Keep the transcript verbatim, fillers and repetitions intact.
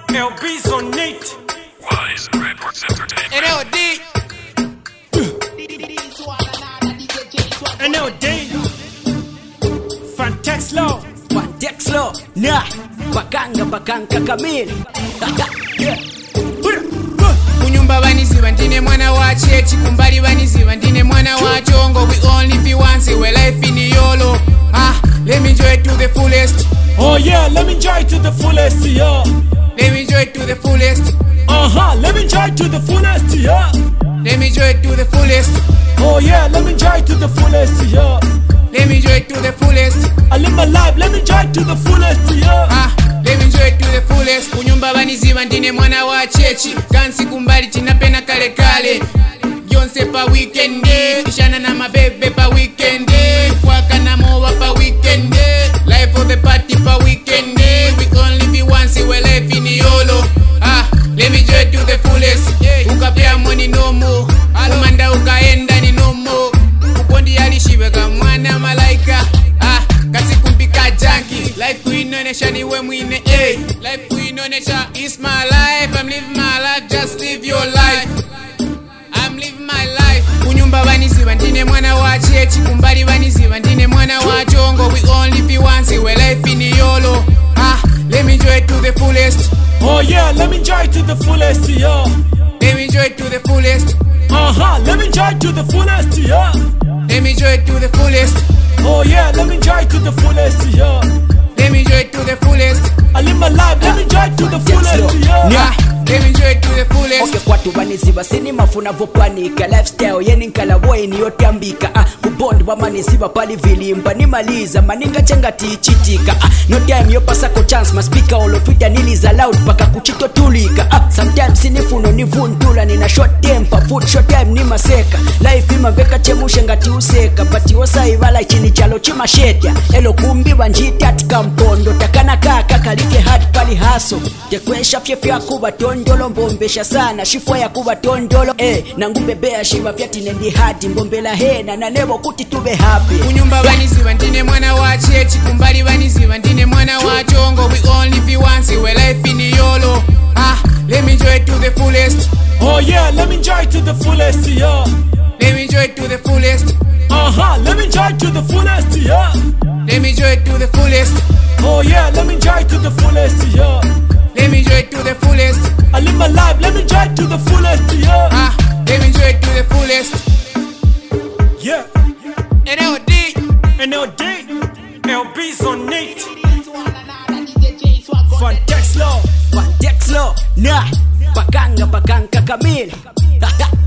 L B's on it. Wise Records Entertainment. N L D. N L D. Fantex Law. Fantex Law. Nah. Bakanga bakanga kamili. Yeah. Kunyumba baniziba ndine mwana wa chechi, kumbali baniziba ndine mwana wa chongo. We only be once, we life in YOLO. Ah, let me enjoy it to the fullest. Oh yeah, let me enjoy it to the fullest, yeah. Let me enjoy it to the fullest. Uh-huh, let me enjoy it to the fullest, yeah. Let me enjoy it to the fullest. Oh yeah, let me enjoy it to the fullest, yeah. Let me enjoy it to the fullest. I live my life, let me enjoy it to the fullest, yeah. Ah, let me enjoy it to the fullest. Kunyumba baniziba ndine mwana wa chechi, kansi kumbali tinapena kale kale. Yonse pa weekend, tishana na mabebe pa weekend, kwaka na mowa pa weekend, life for the party pa weekend. We only be once, we life in YOLO. Ah, let me enjoy it to the fullest. Ukapea money no more, umanda ukaenda ni no more. Kupondi alishibe kama mwana malaika. Ah, kasi kumpika junkie. Life kuinonesha niwe mwine, eh. Life kuinonesha is my life. I'm living my life, just live your life. I'm living my life. Kunyumba baniziba ndine mwana wa chechi, kumbali baniziba ndine mwana wa chongo. We only be once, we life in YOLO. Ah, let me enjoy it to the fullest. Oh yeah, let me enjoy it to the fullest, yeah. Let me enjoy it to the fullest. Uh-huh, let me enjoy it to the fullest, yeah. Let me enjoy it to the fullest. Oh yeah, let me enjoy it to the fullest, yeah. Let me enjoy it to the fullest. I live my life, let me enjoy it to the fullest, yeah. Ah, let me enjoy it to the fullest. Okay, kwatu baniziba sini mafuna vopanika. Lifestyle yeni nkala boy ni yotambika. Ah, kubondi wa maniziba pali vilimba. Nimaliza maninga chenga tichitika. Ah, no time yo pasako chance. Maspika olo Twitter niliza loud paka kuchito tulika. Ah, sometimes sinifuno ni vundula. Nina short temper, food short time ni maseka. Life ima veka chemushe ngati useka. Pati osa ivala chini chalo chima shetia. Elo kumbi wanjiti atika mpondo. Takana kaka kalike hard pali haso. Tekwesha fyefya kuba tondolo. Mbombesha sana shifwa ya kuba tondolo. Eh, nangu bebea shiva vyati nendi hati. Mbombela hena na nebo kuti tube happy. Kunyumba baniziba ndine mwana wa chechi, kumbali baniziba ndine mwana wa chongo. We only be once, we life in YOLO. Ah, let me enjoy it to the fullest. Oh yeah, let me enjoy it to the fullest, yeah. Let me enjoy it to the fullest. Uh-huh, let me enjoy it to the fullest, yeah. Let me enjoy it to the fullest. Oh yeah, let me enjoy it to the fullest, yeah. Let me enjoy it to the fullest. I live my life, let me enjoy it to the fullest, yeah. Ah, let me enjoy it to the fullest. Yeah. N L D. N L D. L B's on it. Fantex Law. Fantex Law. Nah. Bakanga bakanga kamili.